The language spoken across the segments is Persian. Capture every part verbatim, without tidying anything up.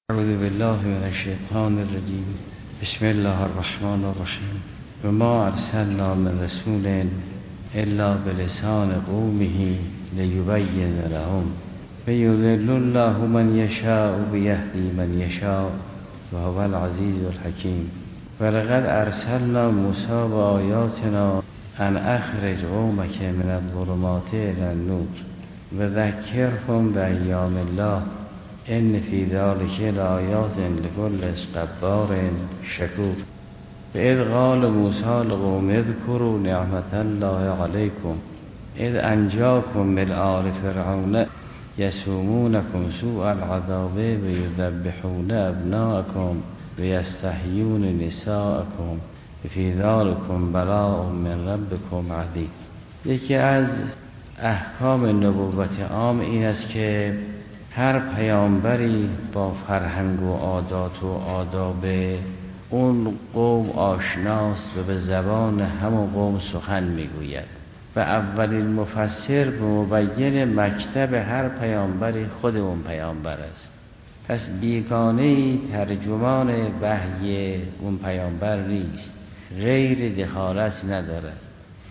اعوذ بالله من الشیطان الرجیم. بسم الله الرحمن الرحیم. و ما ارسلنا من رسول الا بلسان قومه لیبین لهم فیضل الله من یشاء بیهدی من یشاء و هو العزیز الحکیم. ولقد ارسلنا موسی بآیاتنا ان اخرج قومک من الظلمات الی النور و ذکرهم بایام الله ان فی ذلک لآیات لکل صبار شکور. فاذ قال موسی لقوم اذکروا نعمت الله علیکم اذ انجاکم من آل فرعون یسومونکم سوء العذاب و یذبحون ابناءکم و یستحیون نساءکم فی ذلکم بلاء من ربکم عظیم. یکی از احکام نبوت عام این است که هر پیامبری با فرهنگ و عادات و آداب اون قوم آشناست و به زبان همون قوم سخن میگوید و اولین مفسر و مبین مکتب هر پیامبری خود اون پیامبر است. پس بیگانه ترجمان وحی اون پیامبر نیست، غیر دخالت ندارد.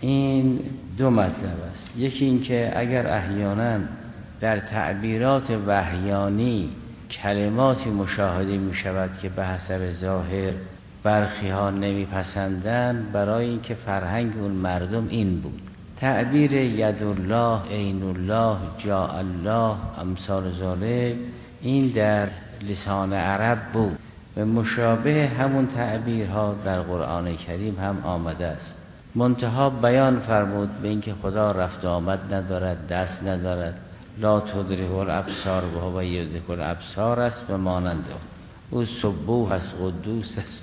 این دو مطلب است. یکی این که اگر احیانا در تعبیرات وحیانی کلماتی مشاهده می شود که به حسب ظاهر برخی ها نمی پسندند، برای اینکه فرهنگ اون مردم این بود. تعبیر ید الله، عین الله، جاء الله، امثال ذالک، این در لسان عرب بود و مشابه همون تعبیرها در قرآن کریم هم آمده است. منتها بیان فرمود به اینکه خدا رفت و آمد ندارد، دست ندارد، لا تدرکه الابصار و هو یدرک الابصار است و مانند او سبوح است، قدوس است.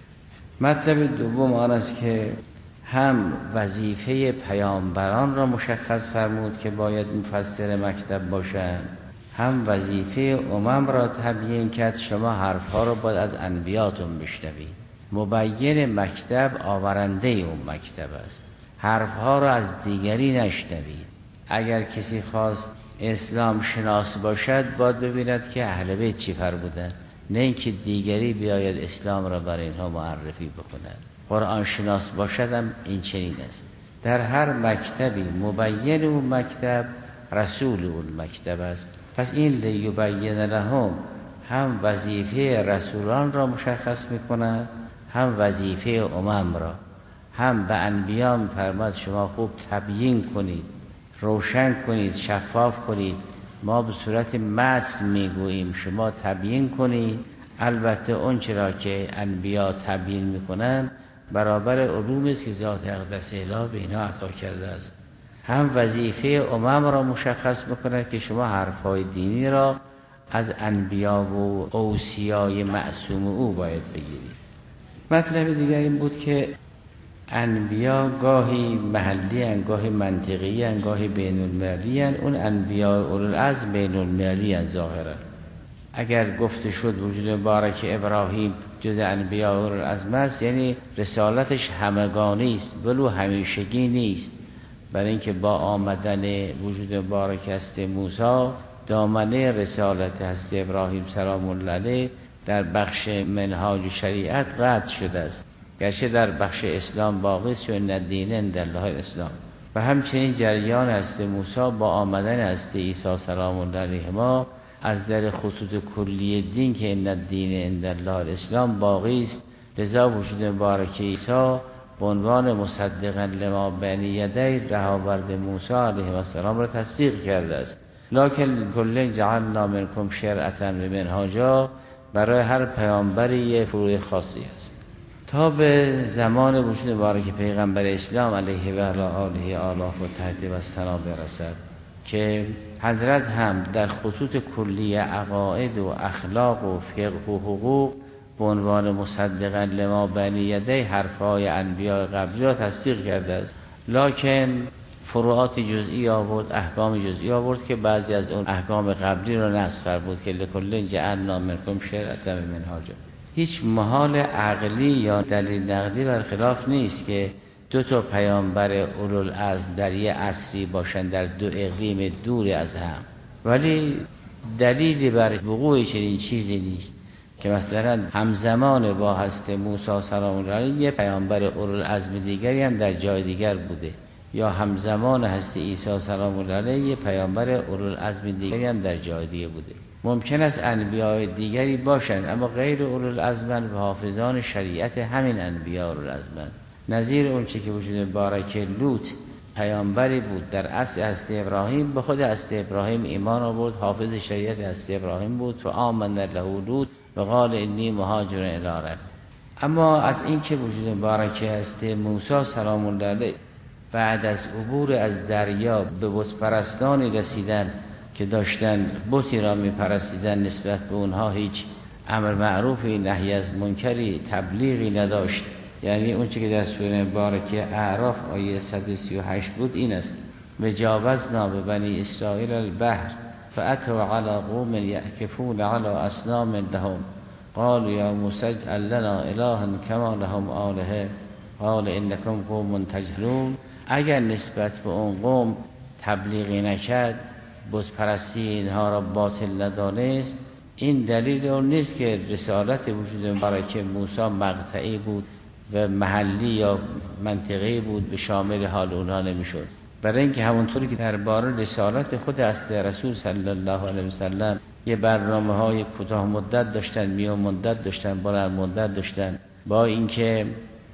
مطلب دوم آن است که هم وظیفه پیامبران را مشخص فرمود که باید مفسر مکتب باشند، هم وظیفه امم را تبیین کرد شما حرفها را باید از انبیاتون بشنوید. مبین مکتب آورنده اون مکتب است، حرفها را از دیگری نشنوید. اگر کسی خواست اسلام شناس باشد باید ببیند که اهل بیت چی فرمودند، نه اینکه دیگری بیاید اسلام را برای اینها معرفی بکند. قرآن شناس باشد هم این چنین است. در هر مکتبی مبین اون مکتب رسول اون مکتب است. پس این لیبین لهم هم وظیفه رسولان را مشخص میکند، هم وظیفه امم را. هم به انبیا فرمود شما خوب تبیین کنید، روشن کنید، شفاف کنید. ما به صورت متن میگوییم، شما تبیین کنید. البته اون چرا که انبیا تبیین میکنن برابر علومی است که ذات اقدس الهی به اینا عطا کرده است. هم وظیفه امم را مشخص میکنه که شما حرفهای دینی را از انبیا و اوصیای معصوم او باید بگیرید. مطلب دیگر این بود که انبیا گاهی محلی هن، گاهی منطقی هن، گاهی بین المللی هن. اون انبیا اولوالعزم بین المللی هن ظاهرا. اگر گفته شد وجود مبارک ابراهیم جز انبیا اولوالعزم است، یعنی رسالتش همگانی است ولو همیشگی نیست. برای اینکه با آمدن وجود مبارک هست موسی دامنه رسالت هست ابراهیم سلام الله علیه در بخش منهاج شریعت قطع شده است، گرچه در بخش اسلام باقی است و ان الدین عند الله الاسلام. و همچنین جریان هست موسی با آمدن هست عیسی سلام الله علیه ما از در خطوط کلی دین که ان الدین عند الله الاسلام باقی است. لذا وجود مبارک عیسی به عنوان مصدقا لما بین یدی رهاورد موسی علیه السلام را تصدیق کرده است. لکن کل جعلنا منکم شرعة و منهاجا، برای هر پیامبری یه فروع خاصی است. تا به زمان وجود مبارک پیغمبر اسلام علیه و آله آله و تهدید و سلام برسد که حضرت هم در خطوط کلی عقاید و اخلاق و فقه و حقوق به عنوان مصدقا لما بین یدی حرفهای انبیاء قبلی را تصدیق کرده است. لکن فروعات جزئی آورد، احکام جزئی آورد که بعضی از اون احکام قبلی را نسخ بود که لکل جعلنا منکم شرعة و منهاجا. هیچ محال عقلی یا دلیل نقلی برخلاف نیست که دو تا پیامبر اولوالعزم در یک عصری باشند در دو اقلیم دور از هم، ولی دلیلی بر وقوع چنین چیزی نیست. که مثلا همزمان با هست موسی سلام الله علیه یه پیامبر اولوالعزم دیگری هم در جای دیگر بوده، یا همزمان هست عیسی سلام الله علیه یه پیامبر اولوالعزم دیگری هم در جای دیگه بوده. ممکن است انبیاء دیگری باشند اما غیر اولوالعزم و حافظان شریعت همین انبیاء اولوالعزم. نظیر اون چه که وجود مبارک لوط پیامبری بود در عصر حضرت ابراهیم، به خود حضرت ابراهیم ایمان آورد، حافظ شریعت حضرت ابراهیم بود، و آمن له لوط و قال انی مهاجر الی ربی. اما از این که وجود مبارک حضرت موسی سلام الله علیه بعد از عبور از دریا به بت پرستانی رسیدن که داشتن بتی را می پرستیدن، نسبت به اونها هیچ امر معروفی نهی از منکری تبلیغی نداشت. یعنی اون چه که در سوره مبارکه اعراف آیه صد و سی و هشت بود این است: و جاوزنا به بنی اسرائیل البحر فاتوا علی قوم یعکفون علی اصنام لهم قالوا یا موسی اجعل لنا الها کما لهم آلهه قال انکم قوم تجهلون. اگر نسبت به اون قوم تبلیغی نکرد، بت پرستی اینها را باطل ندانست، این دلیل اون نیست که رسالت وجود مبارک موسی مقطعی بود و محلی یا منطقی بود به شامل حال اونها نمیشد. برای اینکه همونطوری که درباره رسالت خود اصل رسول صلی الله علیه وسلم یه برنامه های کوتاه مدت داشتن، میان مدت داشتن، بلند مدت داشتن، با اینکه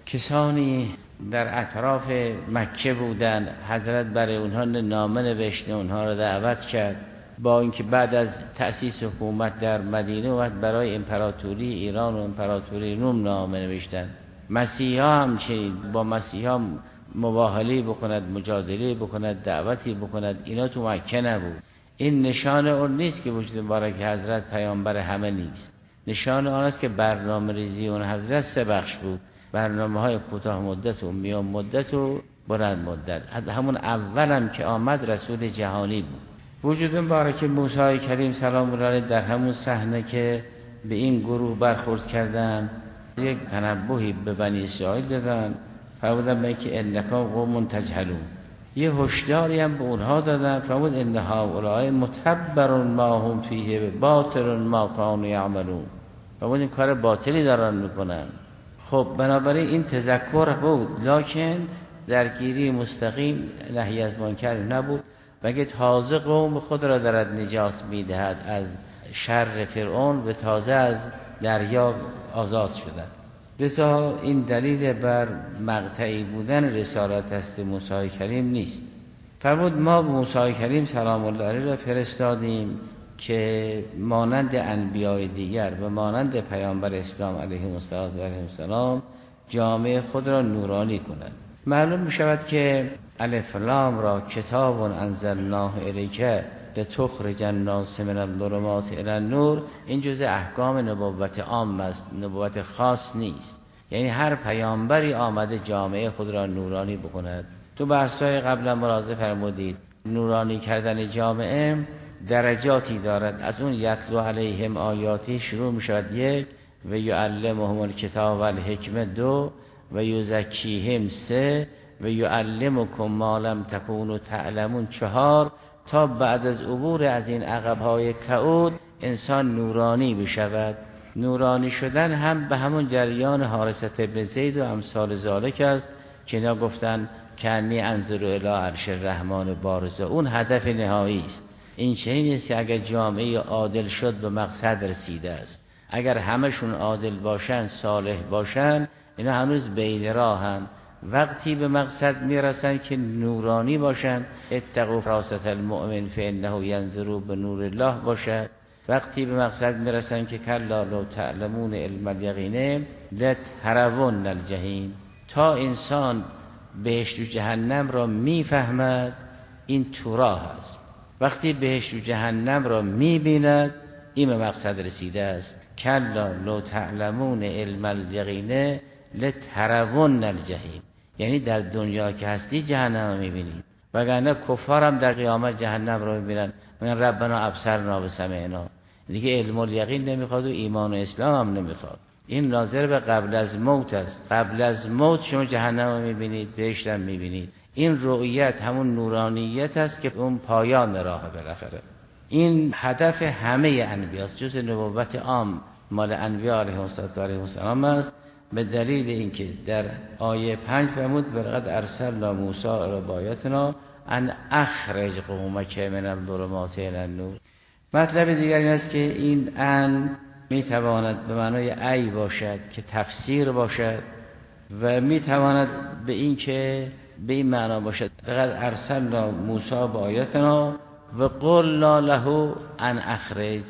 کسانی در اطراف مکه بودن، حضرت برای اونها نامه نوشت، اونها را دعوت کرد، با اینکه بعد از تأسیس حکومت در مدینه اومد برای امپراتوری ایران و امپراتوری روم نامه نوشتن. مسیحا همچنین با مسیحا مباهله بکند، مجادله بکند، دعوتی بکند، اینا تو مکه نبود. این نشان اون نیست که وجود مبارک حضرت پیامبر همه نیست. نشان آن است که برنامه ریزی اون حضرت سه بخش بود: برنامه های کوتاه مدت و میان مدت و بلند مدت. همون اولم که آمد رسول جهانی بود. وجود مبارک موسی کریم سلام الله علیه در همون صحنه که به این گروه برخورد کردن، یک تنبهی به بنی اسرائیل دادن، فرمودن به که انکم قوم تجهلون. یه هشداری هم به اونها دادن، فرمود ان هؤلاء متبر ما هم فیه باطل ما کانوا یعملون. فرمود این کار باطلی دارن میکنن. خب بنابراین این تذکر بود، لکن درگیری مستقیم نهی از منکر نبود. مگه تازه قوم خود را دارد نجات میدهد از شر فرعون و تازه از دریا آزاد شدن. لذا این دلیل بر مقطعی بودن رسالت است موسی کریم نیست. فرمود ما موسی کریم سلام الله علیه را فرستادیم که مانند انبیاء دیگر و مانند پیامبر اسلام علیه السلام جامعه خود را نورانی کند. معلوم می شود که الف لام را کتاب انزلناه الیک لتخرج الناس من الظلمات الی النور، این جزء احکام نبوت عام است، نبوت خاص نیست. یعنی هر پیامبری آمده جامعه خود را نورانی بکند. تو بحث‌های قبلا ملاحظه فرمودید نورانی کردن جامعه درجاتی دارد. از اون یتلو علیهم آیاتی شروع می شود یک، و یعلمهم الکتاب و الحکمه دو، و یزکیهم سه، و یعلمکم ما لم تکونوا تعلمون چهار، تا بعد از عبور از این عقب‌های کعود انسان نورانی بشود. نورانی شدن هم به همون جریان حارثة ابن زید و امثال ذالک است که اینا گفتن کانی انظر الی عرش الرحمن بارزا. اون هدف نهایی است. این چنین نیست که اگر جامعه عادل شد به مقصد رسیده است. اگر همشون عادل باشن، صالح باشن، اینا هنوز بین راهن. وقتی به مقصد میرسن که نورانی باشن، اتقوا فراست المؤمن فانه ینظر بنور الله باشد. وقتی به مقصد میرسن که کلا لو تعلمون علم الیقین لترون الجحیم، تا انسان بهشت و جهنم را میفهمد این تو راه است. وقتی بهشت و جهنم را میبیند این به مقصد رسیده است. کلا لو تعلمون علم الیقین لترون الجحیم، یعنی در دنیا که هستی جهنم رو میبینی، وگرنه کفار هم در قیامت جهنم رو میبینن، میگن ربنا ابصرنا و سمعنا. دیگه علم الیقین نمیخواد و ایمان و اسلام هم نمیخواد. این ناظر به قبل از موت است. قبل از موت شما جهنم رو میبینید، بهشت هم میبینید. این رؤیت همون نورانیت است که اون پایان راه بالاخره. این هدف همه انبیاست، جز نبوت عام مال انبیاء علیهم السلام است، به دلیل اینکه در آیه پنج فرمود ولقد ارسلنا موسی الی بایاتنا ان اخرج قومک من الظلمات الی النور. مطلب دیگر این است که این ان میتواند به معنای ای باشد که تفسیر باشد و میتواند به این که به این معنا باشد لقد ارسلنا موسی بآیاتنا و قلنا له ان اخرج،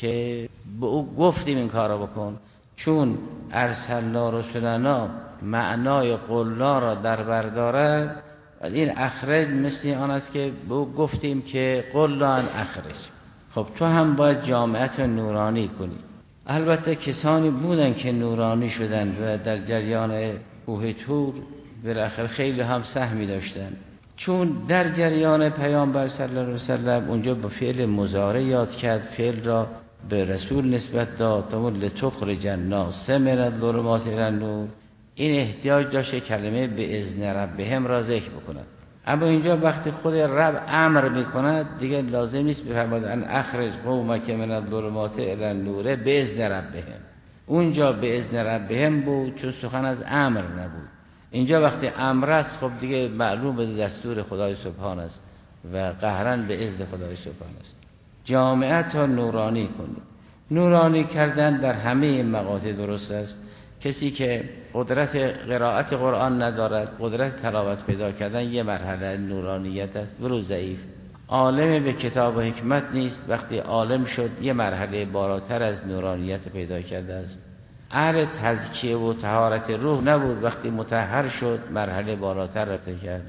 که به او گفتیم این کارو بکن. چون ارسلنا رسولنا معنای قلنا را در بر دارد، این اخرج مثل آن است که به او گفتیم که قلنا ان اخرج. خب تو هم باید جامعت نورانی کنی. البته کسانی بودن که نورانی شدن و در جریان کوه طور بالاخره خیلی هم سهمی داشتن، چون در جریان پیامبر صلی الله علیه و سلم اونجا با فعل مضارع یاد کرد، فعل را به رسول نسبت داد تا لتخرج الناس من الظلمات الی النور. این احتیاج داشته کلمه به اذن ربهم را ذکر بکند، اما اینجا وقتی خود رب امر میکند دیگه لازم نیست بفرماید ان اخرج قومک من الظلمات الی النور به اذن ربهم. اونجا به اذن ربهم بود چون سخن از امر نبود. اینجا وقتی امر است خب دیگه معلوم به دستور خدای سبحان است و قهرا به اذن خدای سبحان است. جامعه تا نورانی کنید. نورانی کردن در همه این مقاطع درست است. کسی که قدرت قرائت قرآن ندارد، قدرت تلاوت پیدا کردن یه مرحله نورانیت است، ولو ضعیف. عالم به کتاب و حکمت نیست، وقتی عالم شد یه مرحله بالاتر از نورانیت پیدا کرده است. اهل تزکیه و طهارت روح نبود، وقتی مطهر شد مرحله بالاتر رفته کرد.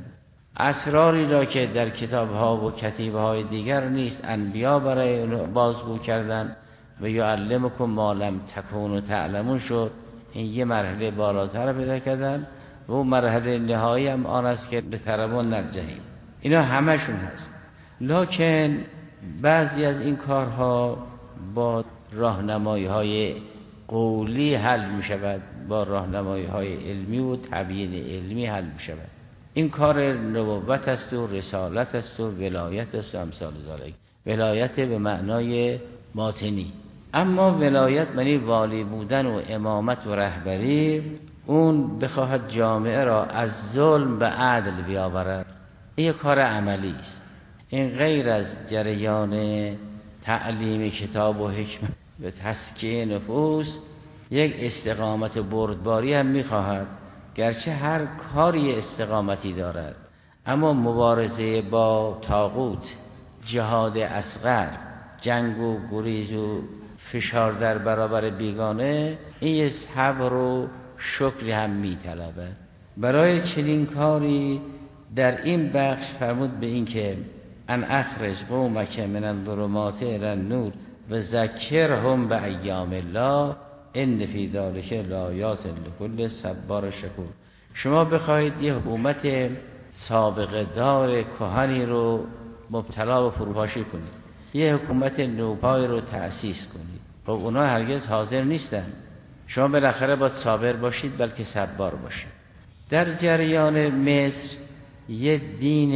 اسراری را که در کتاب ها و کتیبه های دیگر نیست انبیا برای بازگو کردن و یعلمکم ما لم تکونوا تعلمون شد، این یه مرحله بالاتر پیدا کردن و اون مرحله نهایی هم آن است که لترون الجحیم. اینا همشون هست، لکن بعضی از این کارها با راهنمایی های قولی حل می شود، با راهنمایی های علمی و تبیین علمی حل می شود. این کار نبوت است و رسالت است و ولایت است و امثال ذالک. ولایت به معنای باطنی، اما ولایت معنی والی بودن و امامت و رهبری، اون بخواهد جامعه را از ظلم به عدل بیاورد، این کار عملی است. این غیر از جریان تعلیم کتاب و حکمت به تزکیه نفوس یک استقامت بردباری هم میخواهد. گرچه هر کاری استقامتی دارد، اما مبارزه با طاغوت، جهاد اصغر، جنگ و گریز و فشار در برابر بیگانه، این صبر و شکر هم میطلبد. برای چنین کاری در این بخش فرمود به این که ان اخرج قومک من الظلمات الی النور و ذکرهم به ایام الله ان فی ذلک لآیات لکل صبار شکور. شما بخواهید یه حکومت سابقه دار کهنی رو مبتلا به فروپاشی کنید، یه حکومت نوپای رو تأسیس کنید، خب اونا هرگز حاضر نیستن. شما بالاخره باید صابر باشید بلکه صبار باشید. در جریان مصر یه دین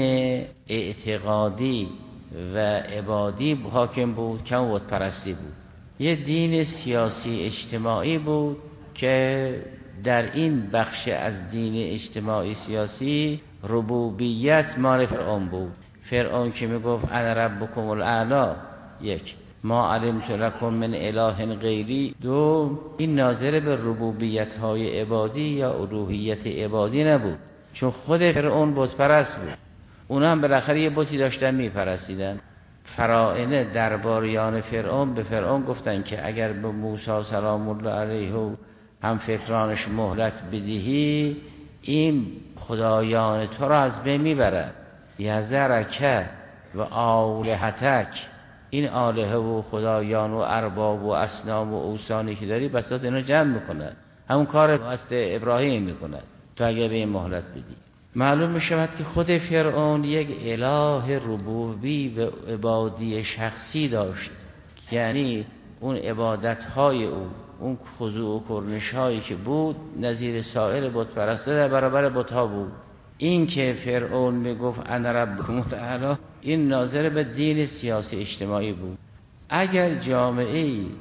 اعتقادی و عبادی حاکم بود که بت پرستی بود. یه دین سیاسی اجتماعی بود که در این بخش از دین اجتماعی سیاسی ربوبیت مال فرعون بود. فرعون که میگفت انا ربکم الاعلی، یک، ما علمت لکم من اله غیری، دو، این ناظر به ربوبیت های عبادی یا الوهیت عبادی نبود، چون خود فرعون بت پرست بود. اونا هم بالاخره یه بتی داشتن میپرستیدن. فراعنه درباریان فرعون به فرعون گفتن که اگر به موسی سلام الله علیه و هم فکرانش مهلت بدهی، این خدایان تو را از بین میبرد. یذرک و آلهتک، این آلهه و خدایان و ارباب و اصنام و اوثانی که داری بساط اینا جمع میکند، همون کار است ابراهیم میکند تو اگر به این مهلت بدی. معلوم می شود که خود فرعون یک اله ربوبی و عبادی شخصی داشت، یعنی اون عبادت‌های او، اون خضوع و کرنش‌هایی که بود نظیر سایر بت پرستا در برابر بت‌ها بود. این که فرعون میگفت انا ربکم الاعلی، این ناظر به دین سیاسی اجتماعی بود. اگر جامعه‌ای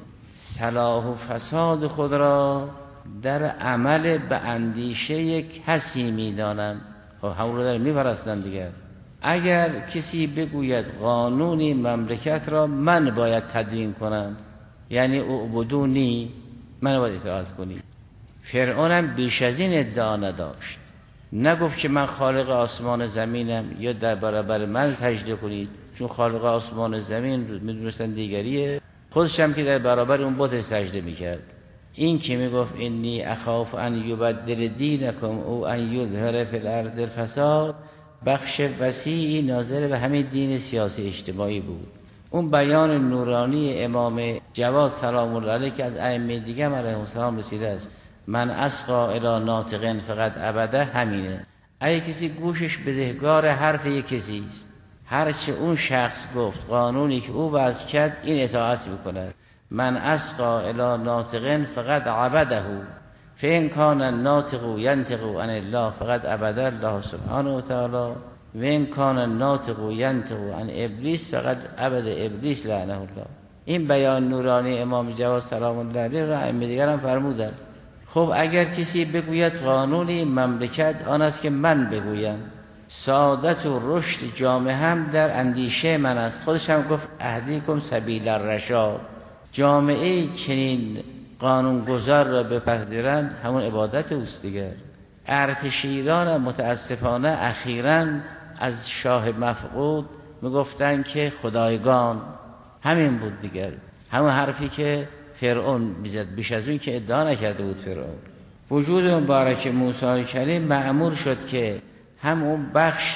صلاح و فساد خود را در عمل به اندیشه کسی میدانند. خب همون رو داره میپرستن دیگر. اگر کسی بگوید قانونی مملکت را من باید تدوین کنم، یعنی اعبدونی، من باید اطاعت کنی. فرعون هم بیش از این ادعا نداشت، نگفت که من خالق آسمان زمینم یا در برابر من سجده کنید، چون خالق آسمان زمین میدونستن دیگریه، خودش هم که در برابر اون بت سجده میکرد. این که میگفت انی اخاف ان یبدل دینکم او ان یظهر فی الارض الفساد، بخش وسیعی ناظر به همین دین سیاسی اجتماعی بود. اون بیان نورانی امام جواد سلام الله علیه که از ائمه دیگه علیهم السلام رسیده است، من اسقا الی ناطقن فقط ابدا، همینه. اگه کسی گوشش بدهگار حرف یک کسی است، هرچه اون شخص گفت، قانونی که او وضع کرد، این اطاعت میکند. من اسقا الی ناطقن فقط عبده، فإن کان الناطق ینطق عن الله فقط عبد الله سبحانه و تعالی، و این کان الناطق ینطق عن ابلیس فقط عبد ابلیس لعنه الله. این بیان نورانی امام جواد سلام الله علیه را ائمه دیگر هم فرمودند. خب اگر کسی بگوید قانونی مملکت آن است که من بگویم، سعادت و رشد جامعه هم در اندیشه من است. خودش هم گفت اهدیکم سبیل الرشاد. جامعه چنین قانونگذار را بپذیرند همون عبادت اوست دیگر. ارتش ایران متاسفانه اخیراً از شاه مفقود میگفتن که خدایگان، همین بود دیگر، همون حرفی که فرعون میزد، بیش از اون که ادعا نکرده بود فرعون. وجود مبارک موسی کلیم مأمور شد که همون بخش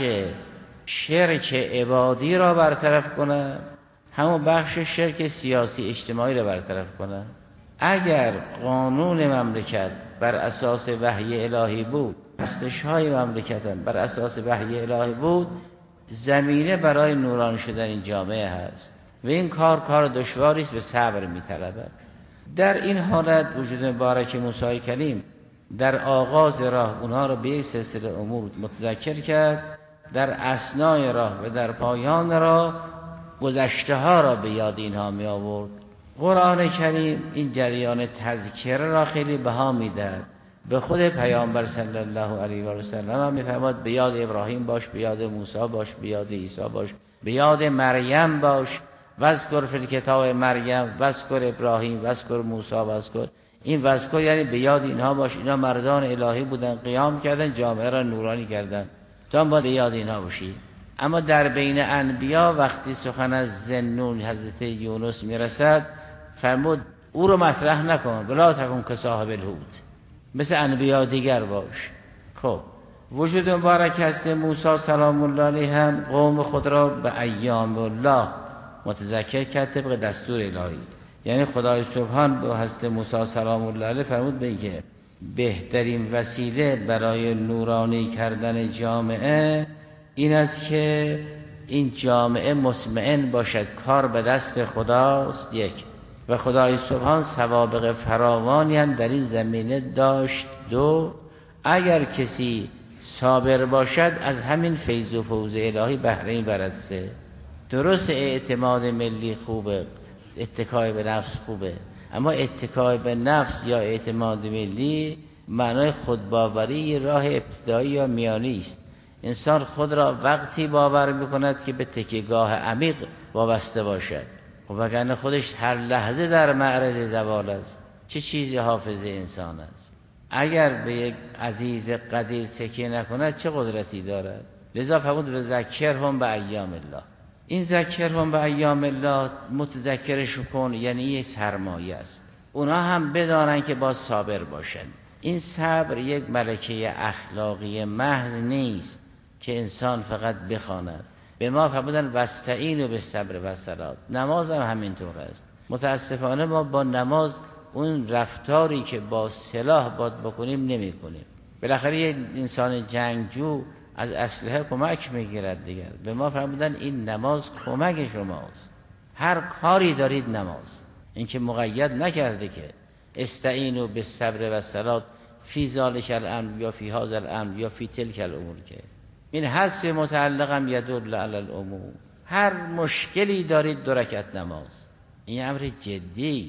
شرک عبادی را برطرف کنه، همون بخش شرک سیاسی اجتماعی را برطرف کنه. اگر قانون مملکت بر اساس وحی الهی بود، هستش‌های مملکت هم بر اساس وحی الهی بود، زمینه برای نورانی شدن این جامعه هست و این کار کار دشواری است، به صبر می‌طلبد. در این حالت وجود مبارک موسی کلیم در آغاز راه اونها را به یک سلسله امور متذکر کرد، در اثنای راه و در پایان راه گذشته ها را به یاد اینها می آورد. قرآن کریم این جریان تذکره را خیلی بها میدهد. به خود پیامبر صلی الله علیه و سلم هم میفرماد به یاد ابراهیم باش، به یاد موسی باش، به یاد عیسی باش، به یاد مریم باش، واذکر فی الکتاب مریم، واذکر ابراهیم، واذکر موسی، واذکر. این واذکر یعنی به یاد اینها باش. اینا مردان الهی بودن، قیام کردن، جامعه را نورانی کردن، تو هم باید به یاد اینها باشی. اما در بین انبیا وقتی سخن از ذوالنون حضرت یونس میرسد، فرمود او رو مطرح نکن، ولا تکن که صاحب الحوت، مثل انبیا دیگر باش. خب وجود مبارک هست موسی سلام الله علیه هم قوم خود را به ایام الله متذکر کرد طبق دستور الهی. یعنی خدای سبحان به حضرت موسی سلام الله علیه فرمود به که بهترین وسیله برای نورانی کردن جامعه این است که این جامعه مطمئن باشد کار به دست خداست، یک، و خدای سبحان سوابق فراوانی هم در این زمینه داشت، دو، اگر کسی صابر باشد از همین فیض و فوز الهی بهره می‌برد. سه، درست اعتماد ملی خوبه، اتکای به نفس خوبه، اما اتکای به نفس یا اعتماد ملی معنای خودباوری راه ابتدایی یا میانی است. انسان خود را وقتی باور می‌کند که به تکیه‌گاه عمیق وابسته باشد، و وگرنه خودش هر لحظه در معرض زوال است. چه چیزی حافظه انسان است؟ اگر به یک عزیز قدیر تکیه نکند چه قدرتی دارد؟ لذا فرمود و ذکرهم به ایام الله. این ذکرهم به ایام الله متذکرش کن، یعنی یک سرمایه است. اونا هم بدانن که با صابر باشن. این صبر یک ملکه اخلاقی محض نیست که انسان فقط بخواند. به ما فرمودن واستعینوا بالصبر و الصلاة. نماز هم همینطور است. متاسفانه ما با نماز اون رفتاری که با سلاح باید بکنیم نمی کنیم. بالاخره یک انسان جنگجو از اسلحه کمک میگیرد دیگر. به ما فرمودن این نماز کمک شماست، هر کاری دارید نماز. این که مقید نکرده که استعینوا بالصبر و الصلاة فی ذلک الامر یا فی هذا الامر یا فی تلک الامور، که این حس متعلقم یدل علی العموم. هر مشکلی دارید دو رکعت نماز، این امر جدی است.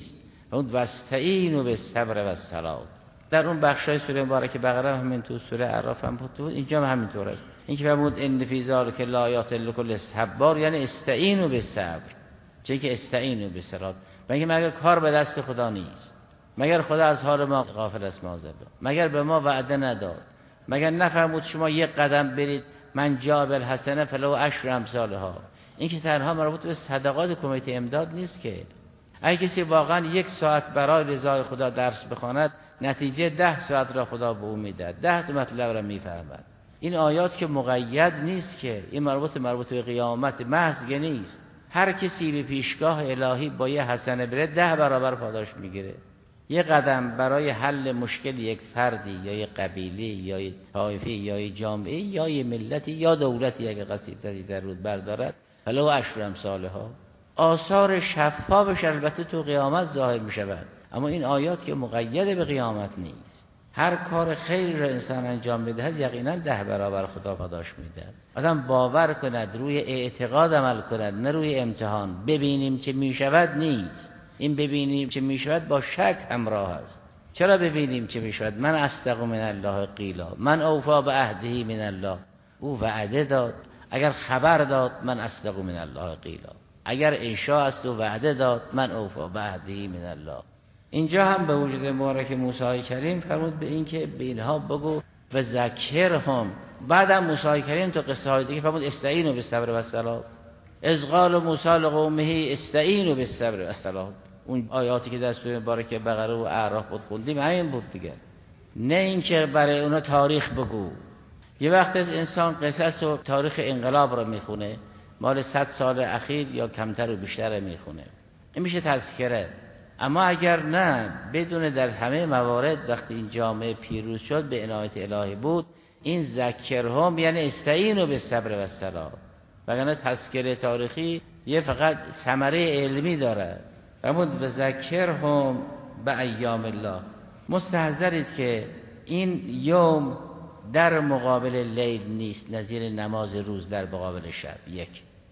اون واستعینوا بالصبر والصلاة. در اون بخشای سوره مبارکه بقره هم همین تو، سوره اعراف هم بود، اینجا هم همینطور است. این که فرمود ان فی ذلک لآیات لکل صبار، یعنی استعینوا بالصبر، چه که استعینوا بالصلاة. مگه مگر کار به دست خدا نیست؟ مگر خدا از حال ما غافل است؟ معاذالله. مگر به ما وعده نداد؟ مگر نفرمود شما یک قدم برید من جاء بالحسنه فله عشر امثالها؟ این که تنها مربوط به صدقات کمیته امداد نیست که. اگه کسی واقعا یک ساعت برای رضای خدا درس بخواند، نتیجه ده ساعت را خدا به او میدهد، ده تا مطلب را میفهمد. این آیات که مقید نیست که، این مربوط مربوط به قیامت محض نیست. هر کسی به پیشگاه الهی با یه حسنه بره ده برابر پاداش میگیره. یه قدم برای حل مشکل یک فردی یا یک قبیله یا یک طایفه یا یک جامعه یا یک ملتی یا دولتی اگر قصیدتی در رود بردارد، فله عشر امثالها. آثار شفافش البته تو قیامت ظاهر می شود، اما این آیات که مقید به قیامت نیست. هر کار خیری را انسان انجام میدهد یقینا ده برابر خدا پاداش میدهد. آدم باور کند، روی اعتقاد عمل کند، نه روی امتحان. ببینیم چه می شود نیست. این ببینیم چه می شود با شک همراه است. چرا ببینیم چه می شود؟ من اصدق من الله قیلا، من اوفا به عهده من الله. او وعده داد، اگر خبر داد من اصدق من الله قیلا. اگر انشاء است و وعده داد من اوفا به عهده من الله. اینجا هم به وجود مبارک موسی کریم فرمود به این که به اینها بگو و ذکرهم. بعدم موسی کریم تو قصه های دیگه فرمود استعینوا بالصبر والصلاة. اذ قال موسی لقومه استعینوا بالصبر والصلاة. اون آیاتی که در سوره مبارکه بقره و اعراف بود خوندیم همین بود دیگه. نه اینکه برای اونا تاریخ بگو. یه وقت از انسان قصص و تاریخ انقلاب رو میخونه، مال صد سال اخیر یا کمتر و بیشتر میخونه، این میشه تذکره. اما اگر نه، بدون در همه موارد وقتی این جامعه پیروز شد به عنایت الهی بود، این ذکرهم یعنی استعینوا بالصبر والصلاة. وگرنه تذکره تاریخی یه فقط ثمره علمی داره. فرمود بذکرهم به ایام الله. مستحضرید که این یوم در مقابل لیل نیست، نظیر نماز روز در مقابل شب. یک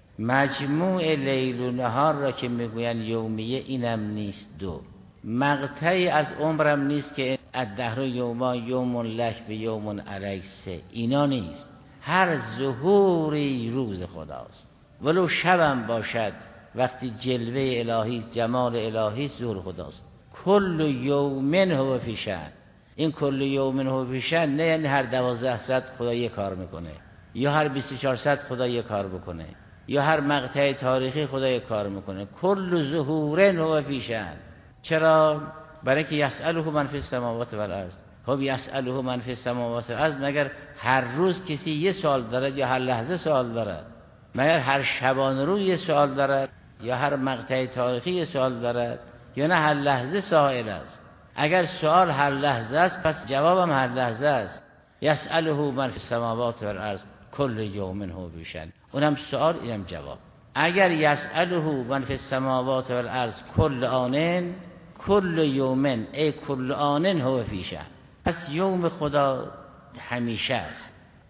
مجموع لیل و نهار را که میگوین یومیه اینم نیست. دو مقطعی از عمرم نیست که الدهر یوما یوم لک و یوم علیک. سه اینا نیست. هر ظهوری روز خداست، ولو شبم باشد وقتی جلوه الهی جمال الهی ظهور خداست. کل یوم هو فی شأن. این کل یوم هو فی شأن نه یعنی هر دوازده ساعت خدا یک کار میکنه، یا هر بیست و چهار ساعت خدا یک کار بکنه، یا هر مقطع تاریخی خدا یک کار میکنه. کل ظهور هو فی شأن. چرا؟ برای که یسأله من فی السماوات و الارض. خب یسأله من فی السماوات و الارض، مگر هر روز کسی یه سوال دارد یا هر لحظه سوال دارد؟ مگر هر شبانه روز یه سوال دارد یا هر مقطع تاریخی یه سوال دارد؟ یا نه هر لحظه سائل است؟ اگر سوال هر لحظه است پس جوابم هر لحظه است. یسأله من فی السماوات و الارض کل یوم هو فی شأن. اونم سوال اینم جواب. اگر یسأله من فی السماوات و الارض کل آنن کل یومن ای کل آنن هو فی شأن، پس یوم خدا همیشه است.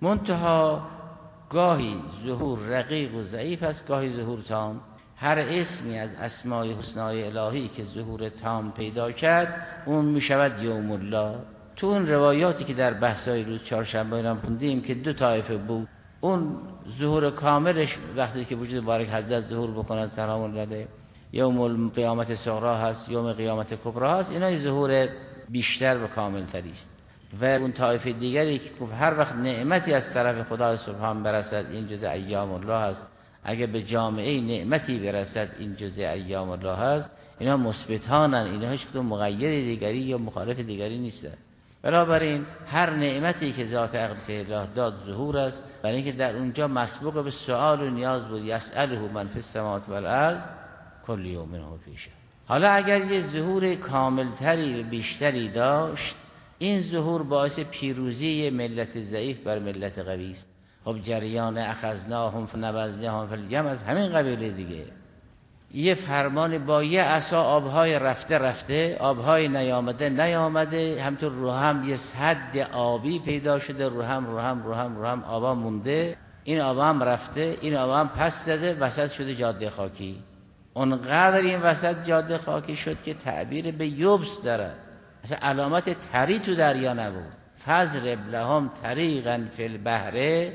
منتها گاهی ظهور رقیق و ضعیف است، گاهی ظهور تام. هر اسمی از اسمای حسنای الهی که ظهور تام پیدا کرد اون می شود یوم الله. تو اون روایاتی که در بحثای روز چهارشنبه هم خوندیم که دو طایفه بود، اون ظهور کاملش وقتی که وجود مبارک حضرت ظهور بکنند سلام الله علیه، یوم القیامت صغری هست، یوم قیامت کبری هست، اینا ظهور بیشتر و کامل تری است. و اون طایفه دیگری که هر وقت نعمتی از طرف خدا سبحان برسد این جزء ایام الله است، اگه به جامعه نعمتی برسد این جزء ایام الله است. اینا مثبتانن، اینا هیچ کدوم مغیر دیگری یا مخالف دیگری نیستن. بنابراین هر نعمتی که ذات اقدس الله داد ظهور است، برای اینکه در اونجا مسبوق به سؤال و نیاز بود. یسأله من فی السماوات و الارض کل یوم هو فی شأن. حالا اگر یه ظهور کاملتری و بیشتری داشت، این ظهور باعث پیروزی ملت ضعیف بر ملت قوی است. خب جریان اخذناهم فنبذناهم فی الیم از همین قبیله دیگه. یه فرمان با یه عصا آبهای رفته رفته، آبهای نیامده نیامده، همطور رو هم یه سد آبی پیدا شده، رو هم رو هم رو هم رو هم آبا مونده، این آبا هم رفته، این آبا هم پس زده، وسط شده جاده خاکی. اونقدر این وسط جاده خاکی شد که تعبیر به یبس داره، اصلا علامت تری تو دریا نبود. فضرب لهم طریقا فی البحر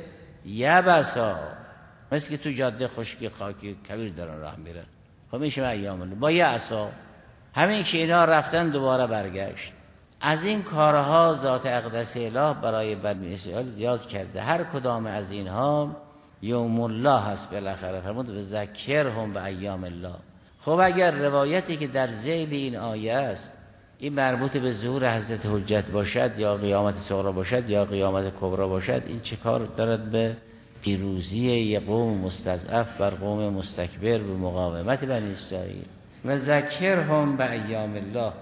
یبسا، مثل که تو جاده خشکی خاکی کبیر دارن راه میرن. خب میشه ایام الله با یه عصا. همین که اینا رفتن دوباره برگشت. از این کارها ذات اقدس اله برای بنی اسرائیل زیاد کرده. هر کدام از اینها یوم الله هست بالاخره. فرمود و ذکرهم به ایام الله. خب اگر روایتی که در ذیل این آیه است این مربوط به ظهور حضرت حجت باشد یا قیامت صغری باشد یا قیامت کبری باشد، این چه کار دارد به پیروزی یک قوم مستضعف بر قوم مستکبر به مقاومت بنی اسرائیل؟ و ذکرهم به ایام الله.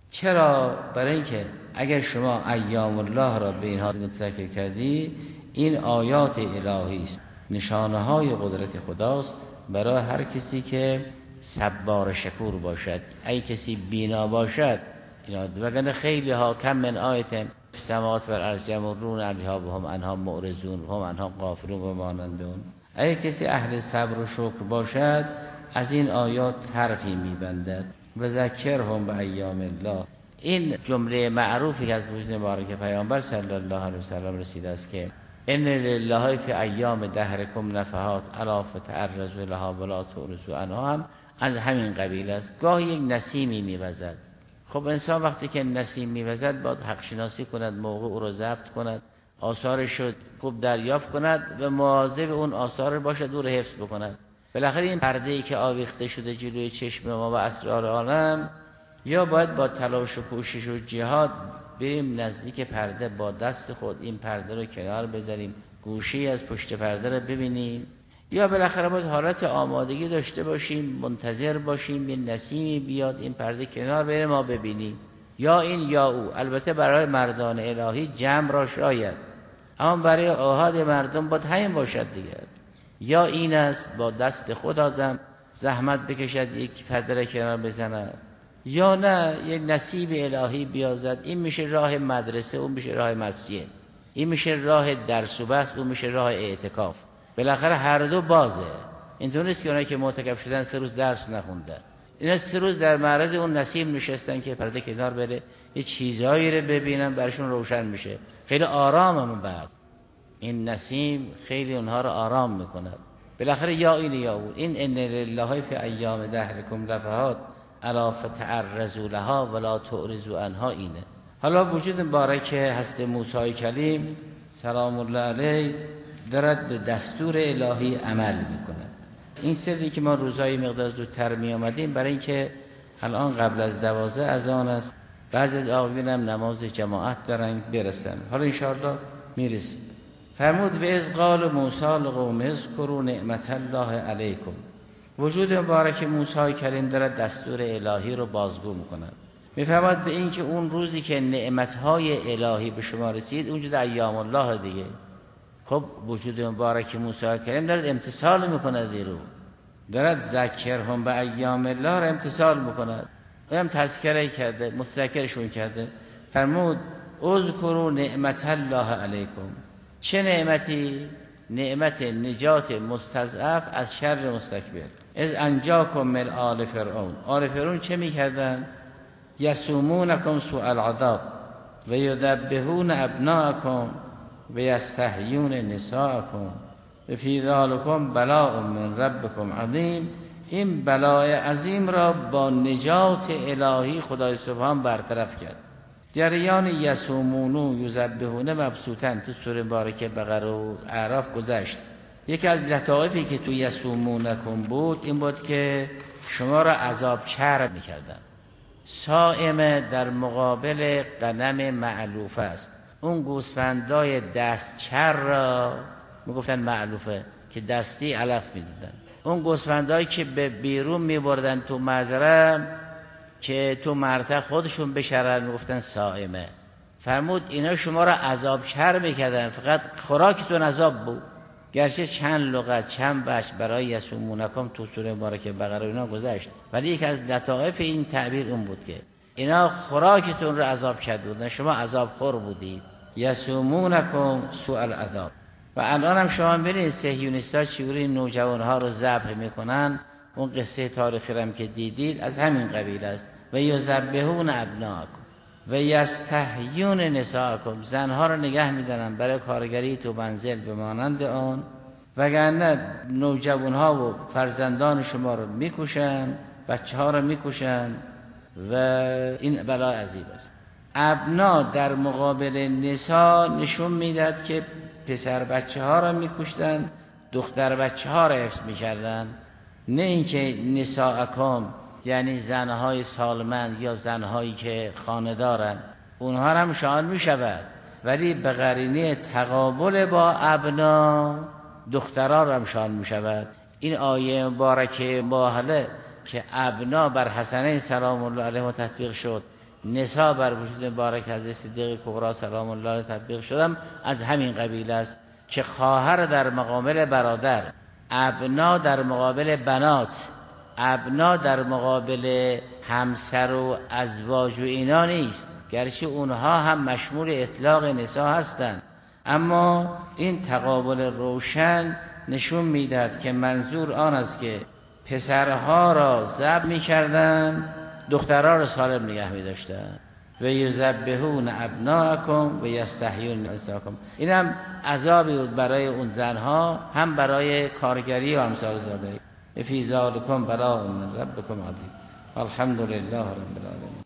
چرا؟ برای اینکه اگر شما ایام الله را به اینها متذکر کردی، این آیات الهی است، نشانه های قدرت خداست برای هر کسی که صبار شکور باشد. ای کسی بینا باشد اینا وگرنه خیلی ها کم من آیت سماوات و الارض یمرون علیها و هم عنها معرضون و هم عنها غافلون و مانندون. ای کسی اهل صبر و شکر باشد از این آیات حرفی میبندد. و ذکرهم به ایام الله. این جمله معروفی که از وجود مبارک پیامبر صلی الله علیه و سلم رسیده است که ان لله فی ایام دهرکم نفحات الا فتعرضوا لها ولا تعرضوا عنها هم از همین قبیل است. گاهی یک نسیمی میوزد. خب انسان وقتی که نسیم میوزد باید حق شناسی کند، موقع او را ضبط کند، آثارش رو خوب دریافت کند و مواظب اون آثار باشد، او را حفظ بکند. بالاخره این پرده‌ای که آویخته شده جلوی چشم ما و اسرار عالم، یا باید با تلاش و کوشش و جهاد بریم نزدیک پرده، با دست خود این پرده رو کنار بذاریم، گوشه‌ای از پشت پرده رو ببینیم، یا بالاخره باید حالت آمادگی داشته باشیم، منتظر باشیم یه نسیمی بیاد این پرده کنار بره ما ببینیم. یا این یا او. البته برای مردان الهی جمع را شاید، اما برای آحاد مردم باید همین باشد دیگه. یا این است با دست خود آدم زحمت بکشد یک پرده را کنار بزند، یا نه یک نصیب الهی بیازد. این میشه راه مدرسه، اون میشه راه مسجد، این میشه راه درس و بحث، اون میشه راه اعتکاف. بالاخره هر دو بازه. اینطور نیست که اونایی که معتکف شدن سه روز درس نخوندن، اینا سه روز در معرض اون نسیم نشستن که پرده کنار بره یه چیزایی رو ببینن، برشون روشن میشه. خیلی آرامم بعد این نسیم خیلی اونها رو آرام میکند. بالاخره یا این یا اون. این ان لله فی ایام دهرکم نفحات الا فتعرضوا لها ولا تعرضوا عنها اینه. حالا وجود مبارک هست موسی کلیم سلام الله علیه دارد به دستور الهی عمل میکنه. این سری که ما روزهای مقدار زودتر می آمدیم برای اینکه الان قبل از دوازده اذان است، بعضی از آقایون هم نماز جماعت دارن برسن. حالا ان شاء الله میرسیم. فرمود به از قال موسی لقوم اذکروا نعمت الله علیکم. وجود مبارک موسی کلیم دارد دستور الهی رو بازگو میکند. میفرماد به این که اون روزی که نعمتهای الهی به شما رسید اونجا در ایام الله دیگه. خب وجود مبارک موسی کلیم دارد امتثال میکند، دیرو دارد ذکرهم به ایام الله را امتثال میکند. اونم تذکره کرده، متذکرشون کرده. فرمود اذکروا نعمت الله علیکم. چه نعمتی؟ نعمت نجات مستضعف از شر مستکبر. از انجاکم من آل فرعون. آل فرعون چه میکردن؟ یسومونکم سوء العذاب و یذبحون ابناءکم و یستحیون نساءکم و فی ذلکم بلاء من ربکم عظیم. این بلای عظیم را با نجات الهی خدای سبحان برطرف کرد. جریان یسومونو یذبحون مبسوطن تو سوره مبارکه بقره و اعراف گذشت. یکی از لطایفی که تو یسومونکم بود این بود که شما را عذاب چرب میکردن. صائمه در مقابل غنم معلوفه است. اون گوسفندای دست چر را میگفتن معلوفه که دستی علف میدادن. اون گوسفندایی که به بیرون میبردن تو مزرعه که تو مرتع خودشون بشرن میگفتن صائمه. فرمود اینا شما را عذاب چر میکردن، فقط خوراکتون عذاب بود. گرچه چند لغت چند بخش برای یسومونکم تو سوره مبارکه بقره اینا گذشت، ولی یک از لطائف این تعبیر اون بود که اینا خوراکتون رو عذاب کرده بودن، شما عذاب خور بودید. یسومونکم سوء العذاب. و الان هم شما ببینید صهیونیست‌ها چجوری نوجوان‌ها رو ذبح میکنن اون قصه تاریخی هم که دیدید از همین قبیل است. و یذبحون ابناءکم و یستحیون نساءکم، زنها رو نگه میدارن برای کارگری تو منزل به مانند آن، وگرنه نوجوانها و فرزندان شما رو میکشن، بچه ها رو میکشن و این بلای عظیم است. ابنا در مقابل نساء نشون میداد که پسر بچه ها رو میکشتن، دختر بچه ها رو حفظ میکردن، نه اینکه نساءکم یعنی زنهای سالمند یا زنهایی که خانه دارن اونها هم شامل میشود، ولی به قرینه تقابل با ابنا دخترها هم شامل میشود. این آیه مبارکه ماهله که ابنا بر حسنین سلام الله علیه تطبیق شد، نساء بر وجود مبارک حضرت صدیقه کبری سلام الله علیه تطبیق شدم، از همین قبیل است که خواهر در مقابل برادر، ابنا در مقابل بنات، ابنا در مقابل همسر و ازواج و اینا نیست، گرچه اونها هم مشمول اطلاق نساء هستند، اما این تقابل روشن نشون میداد که منظور آن است که پسرها را ذبح میکردن، دخترها را سالم نگه میداشتن. و یذبحون ابناءکم و یستحیون نساءکم. این هم عذابی بود برای اون زنها، هم برای کارگری و امثال ذالک. فی ذالکم بلاء من ربکم عظیم. الحمدلله رب العالمین.